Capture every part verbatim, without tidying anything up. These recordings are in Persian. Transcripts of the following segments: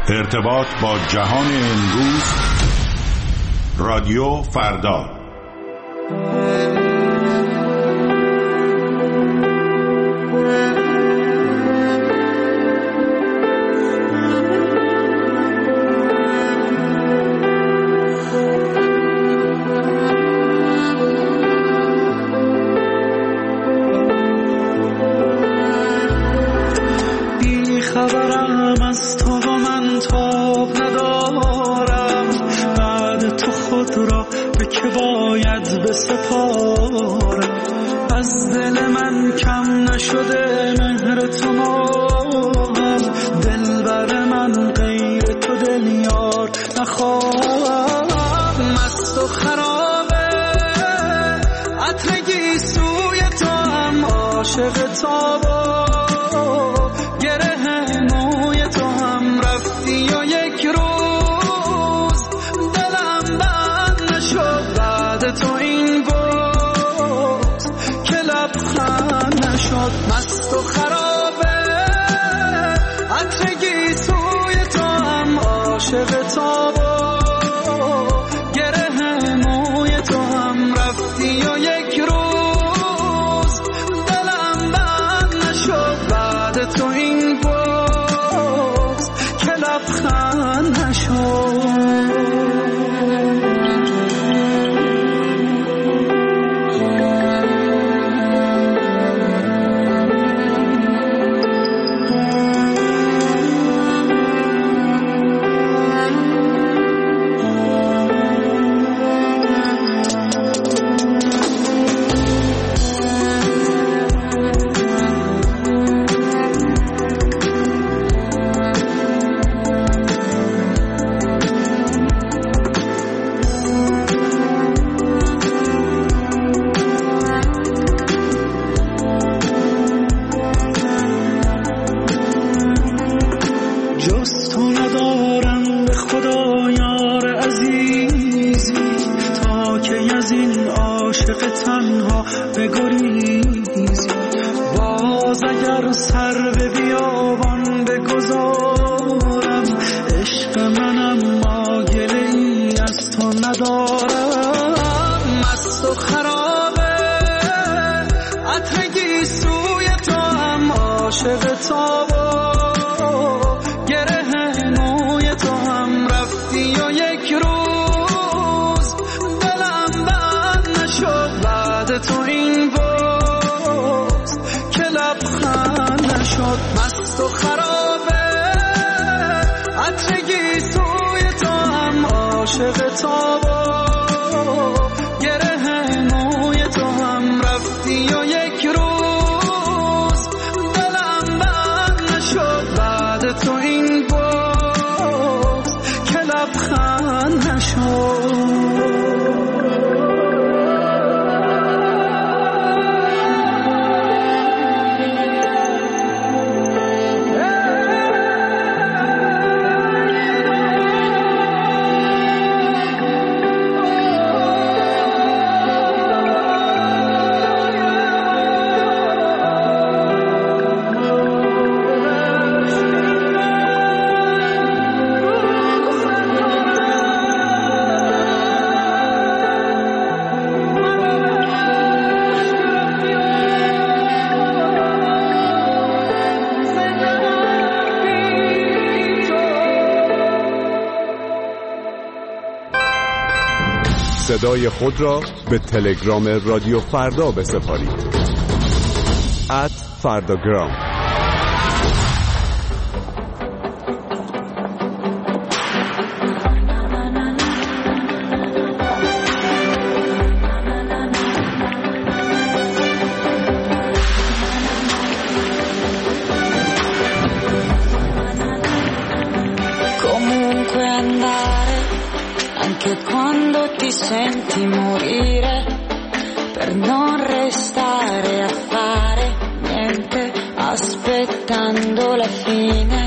ارتباط با جهان امروز، رادیو فردا. خبرم از تو و من تاب ندارم، بعد تو خود را به که باید بسپارم. از دل من کم نشده مهر تو ماهم، دلبر من غیر تو دل یار نخواهم. مست و خرابه عطر سوی تو هم عاشق تابا، تو این بود که لبخند نشد. مست و خرابه عطرگی توی تو هم عاشق تابا، گره موی تو هم رفتی و یک روز دلم بند نشد. بعد تو این بود که لبخند نشد. تنها بگریزی باز، اگر سر به بیابان بگذارم، عشق منم ما گله ای از تو ندارم. مست و خرابه عطرگی سوی تو هم عاشق تابا، گره موی تو هم رفتی و یک روز دلم بند نشد. بعد تو این بود که لبخند نشد. مست و خرابه عطرگی سوی تو هم عاشق تابا، گره موی تو هم رفتی و یک روز دلم بند نشد. بعد تو این بود که لبخند نشد. صدای خود را به تلگرام رادیو فردا بسپارید. ات فرداگرام. Comunque andare, anche quando ti senti morire, per non restare a fare niente, aspettando la fine.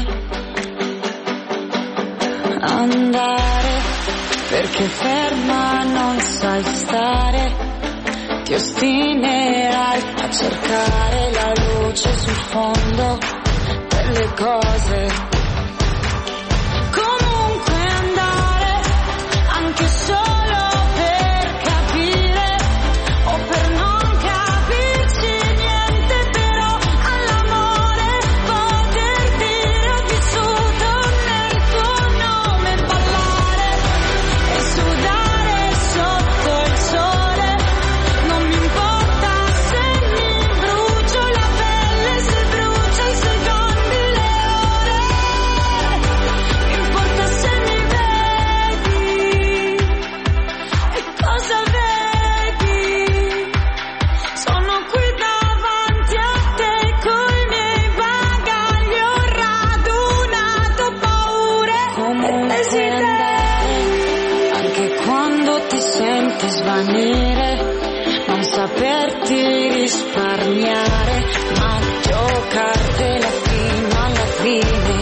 Andare, perché ferma non sai stare, ti ostinerai a cercare la luce sul fondo delle cose. farti svanire, non saperti risparmiare, ma giocartela fino alla fine.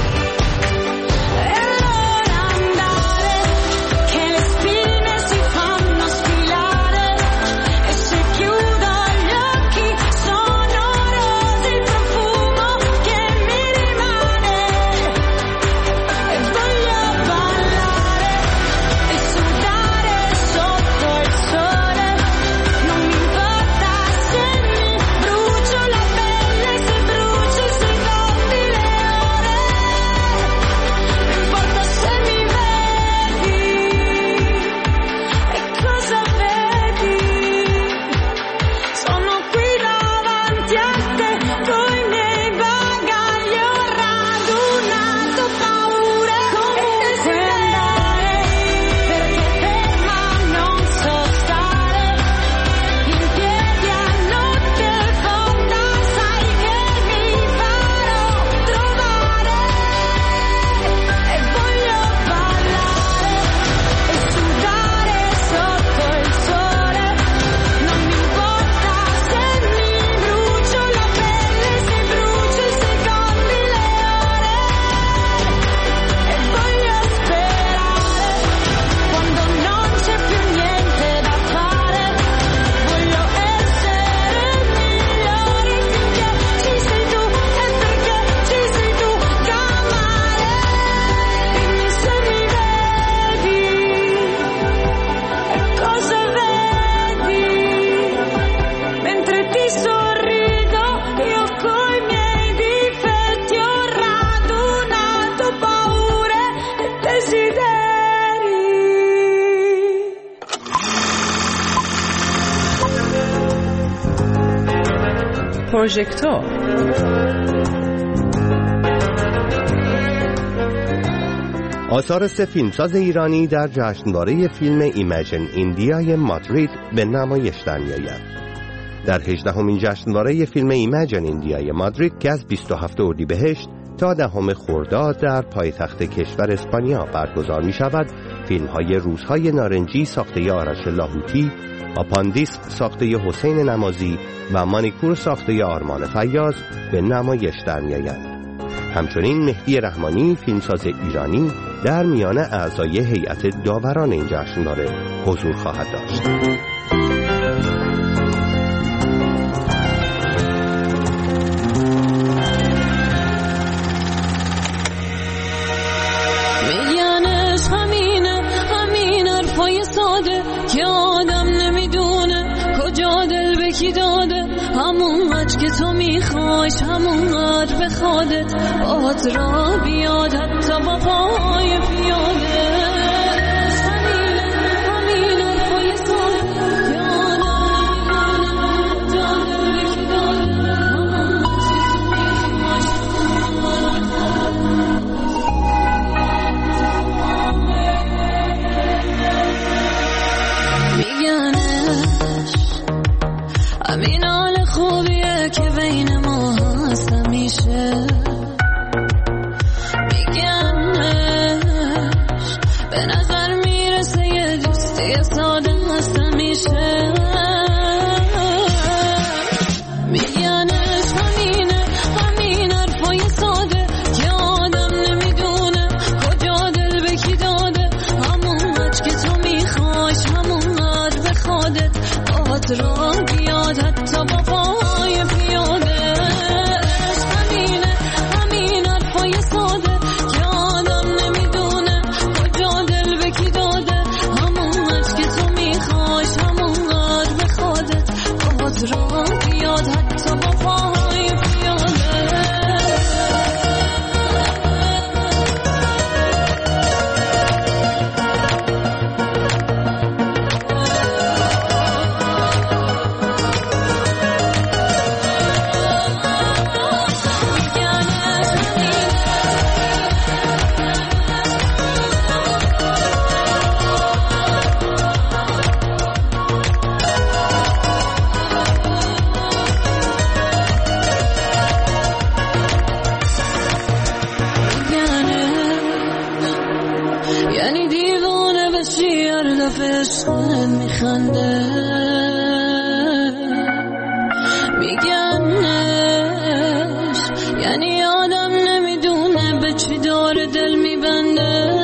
پروژکتور آثار سه فیلمساز ایرانی در جشنواره فیلم ایمجن ایندیای مادرید به نمایش در می‌آید. در هجدهمین جشنواره فیلم ایمجن ایندیای مادرید که از بیست و هفتم اردیبهشت تا دهم خرداد در پایتخت کشور اسپانیا برگزار می‌شود، فیلم‌های روزهای نارنجی ساخته آرش لاهوتی، آپاندیس ساخته حسین نمازی و مانیکور ساخته آرمان فیاض به نمایش در می‌آیند. همچنین مهدی رحمانی فیلمساز ایرانی در میان اعضای هیئت داوران این جشنواره حضور خواهد داشت. میگنش همینه همین حرفای ساده که آدم نمیدونه کجا دل به کی داده، همون قدر که تو میخوایش همون قدر به خودت باهات را بیاد حتی با پای پیاده. همینه همین حرفای ساده که آدم نمیدونه کجا دل به کی داده، همون قدر که تو میخوایش میگنش همین حال خوبیه که بین ما هست همیشه. میگنش به نظر میرسه یه دوستی ساده هست همیشه. میگنش همینه همین حرفای ساده که آدم نمیدونه کجا دل به کی داده، همون قدر که تو میخوایش همون قدر به خودت باهات را بیاد حتی با پای پیاده. همینه همین حرفای ساده که آدم نمیدونه کجا دل به کی داده، همون قدر که تو میخوایش همون قدر به خودت باهات را بیاد حتی با پای پیاده. عشقت میخنده میگنش، یعنی آدم نمیدونه به چی داره دل میبنده.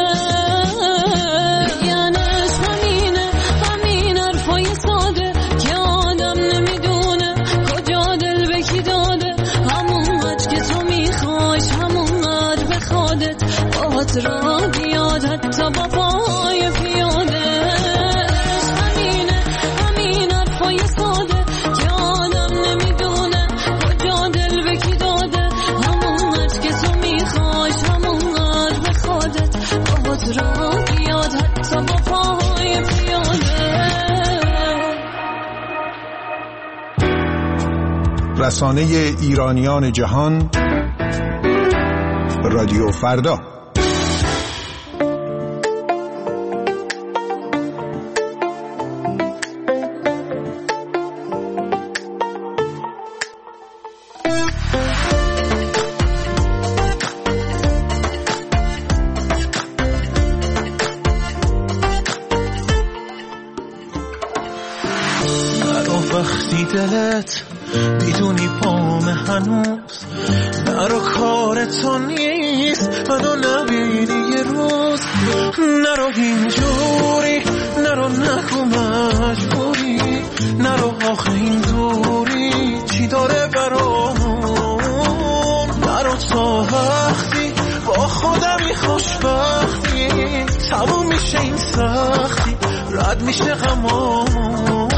میگنش همینه همین حرفای ساده که آدم نمیدونه کجا دل به کی داده. همون قدر که تو میخوایش همون قدر به خودت باهات را بیاد حتی با پای پیاده. همینه همین حرفای ساده که آدم نمیدونه کجا دل به کی داده. همون قدر که تو میخوایش همون قدر به خودت باهات را بیاد حتی با پای پیاده. رسانه ایرانیان جهان، رادیو فردا. وقتی دلت میدونی پام هنوز نرو کار تو نیست منو نبینی یه روز. نرو اینجوری نرو نکو مجبوری نرو آخه این دوری چی داره برامون. نرو تا وقتی با خودمی خوشبختی تموم میشه این سختی رد میشه غمامون.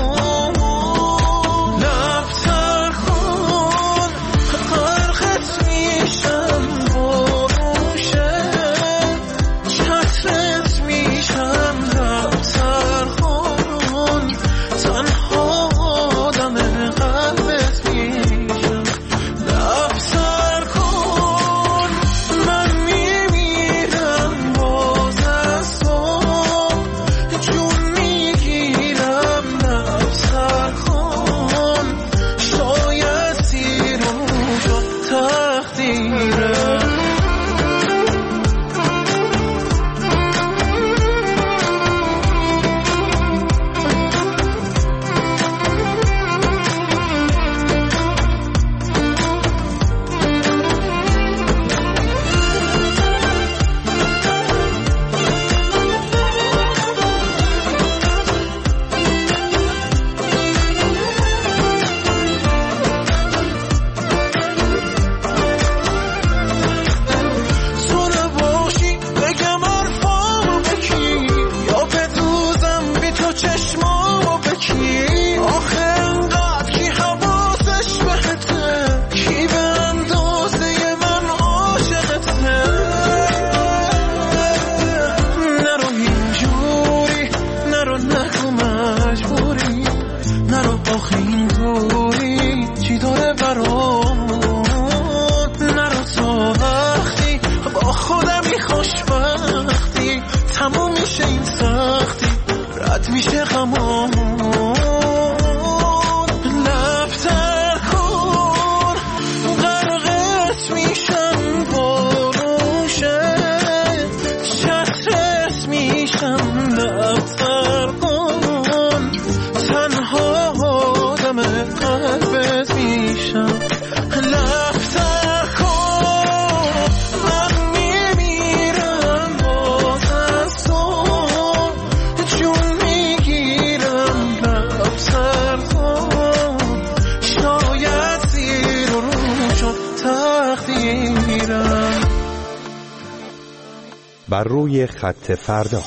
بر روی خط فردا.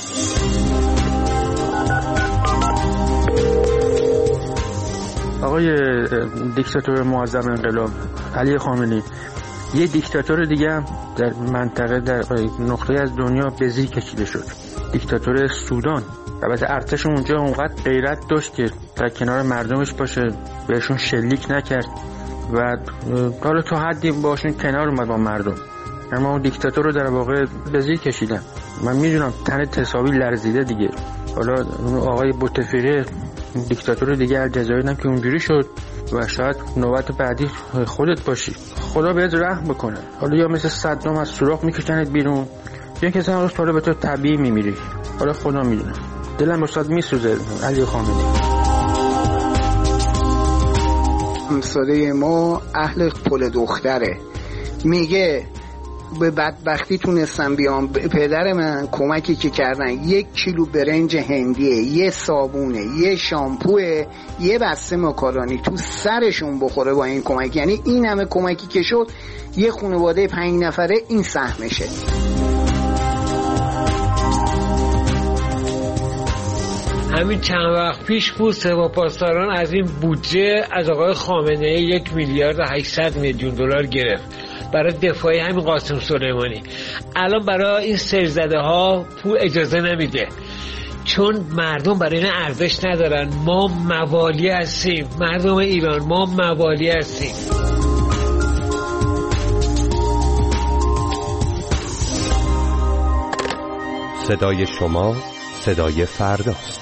آقای دیکتاتور معظم انقلاب علی خامنه‌ای، یه دیکتاتور دیگه هم در منطقه در نقطه از دنیا به زیر کشیده شد، دیکتاتور سودان. البته ارتش اونجا اونقدر غیرت داشت که در کنار مردمش باشه، بهشون شلیک نکرد و حالا تا حدی باشون کنار اومد با مردم، اما اون دیکتاتور رو در واقع به زیر کشیدن. من میدونم تن تصاوی لرزیده دیگه. حالا آقای بوتفیقه دیکتاتور دیگه الجزایر هم که اونجوری شد و شاید نوبت بعدی خودت باشی. خدا بهت رحم بکنه. حالا یا مثل صدام از سوراخ میکشنت بیرون، یا که اصلا روز به تو طبیعی میمیری. حالا خدا میدونه. دلم استاد میسوزه علی خامنه‌ای. همسایه ما اهل پل دختره، میگه به بدبختی تونستم بیام پدر من کمکی که کردن یک کیلو برنج هندیه، یه صابونه، یه شامپوه، یه بسته ماکارونی تو سرشون بخوره با این کمک. یعنی این همه کمکی که شد یه خانواده پنج نفره این سهمشه. همین چند وقت پیش بود سپاهپاسداران از این بودجه از آقای خامنه‌ای یک میلیارد و هشتصد میلیون دلار گرفت برای دفاعی همین قاسم سلیمانی. الان برای این سرزده ها پول اجازه نمیده، چون مردم برای این ارزش ندارن. ما موالی هستیم، مردم ایران ما موالی هستیم. صدای شما صدای فرداست.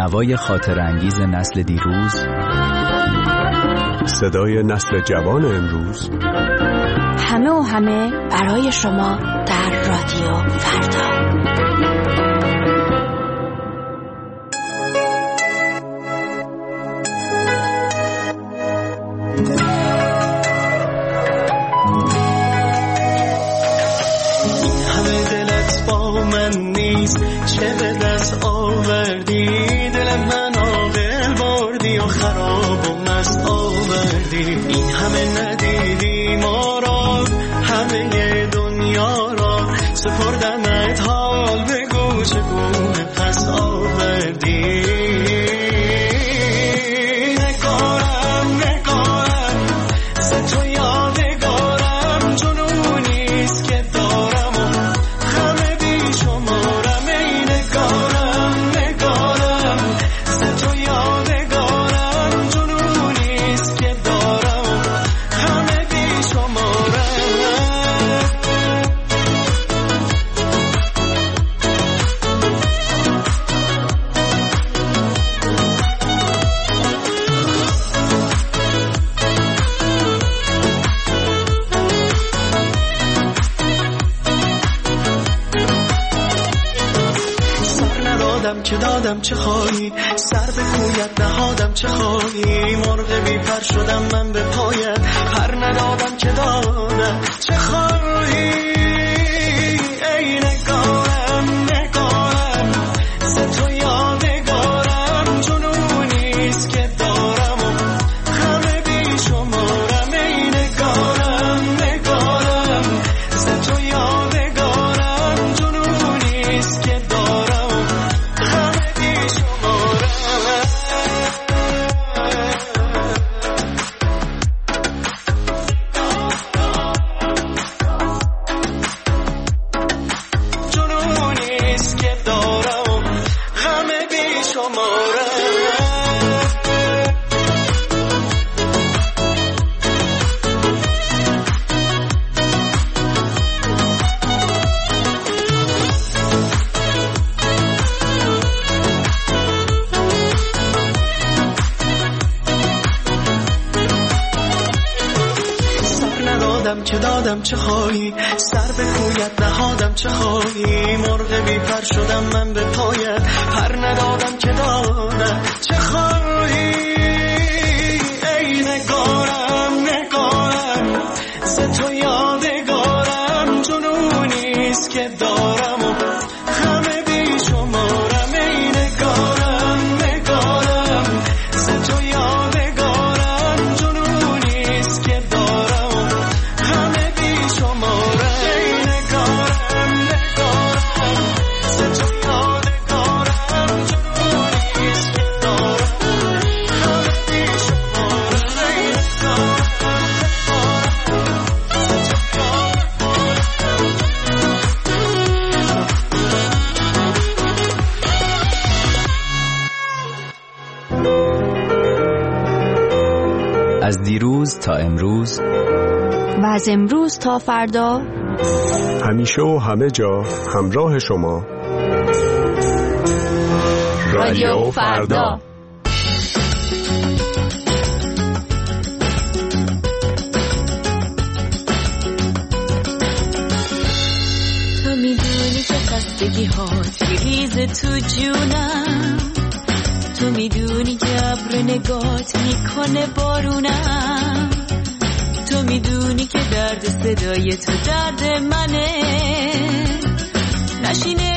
نوای خاطر انگیز نسل دیروز، صدای نسل جوان امروز، همه و همه برای شما در رادیو فردا. این همه دلت با من نیست، چه به دست آوردی؟ دل من آقل بردی و خراب و مست آوردی. این همه ندیدی ما را، همه دنیا را سپردمت، حال بگو چگونه پس آوردی. نگارم نگارم ز تو یادگارم، جنونیست که دارم و همه بی شمارم. ای نگارم نگارم ز تو یادگارم، جنونیست که دارم و همه بی شمارم. سر ندادم که دادم چه خواهی، سر به کویت نهادم چه خواهی. مرغ بی پر شدم من به پایت، پر ندادم که دادم چه خواهی. ای نگارم نگارم ز تو یادگارم، جنونیست که دارم و همه بی شمارم. ای نگارم نگارم ز تو یادگارم، جنونیست که دارم و همه بی شمارم. جنونیست که دارم و همه بی شمارم. سر ندادم که دادم چه خواهی، سر به کویت نهادم چه خواهی. مرغ بی پر شدم من به پایت، پر ندادم که دادم چه خواهی. ای نگارم نگارم ز تو یادگارم، جنونیست که دارم و همه بی شمارم. ای نگارم نگارم ز تو یادگارم، جنونیست که دارم و همه بی شمارم. ای نگارم نگارم ز تو یادگارم، جنونیست که دارم و همه بی شمارم. ای نگارم از دیروز تا امروز و از امروز تا فردا، همیشه و همه جا همراه شما رادیو فردا. تو میدونی که خستگی هات میریزه تو جونم، تو میدونی که ابر نگات میکنه بارونم، تو میدونی که درد صدای تو درد منه. نشینه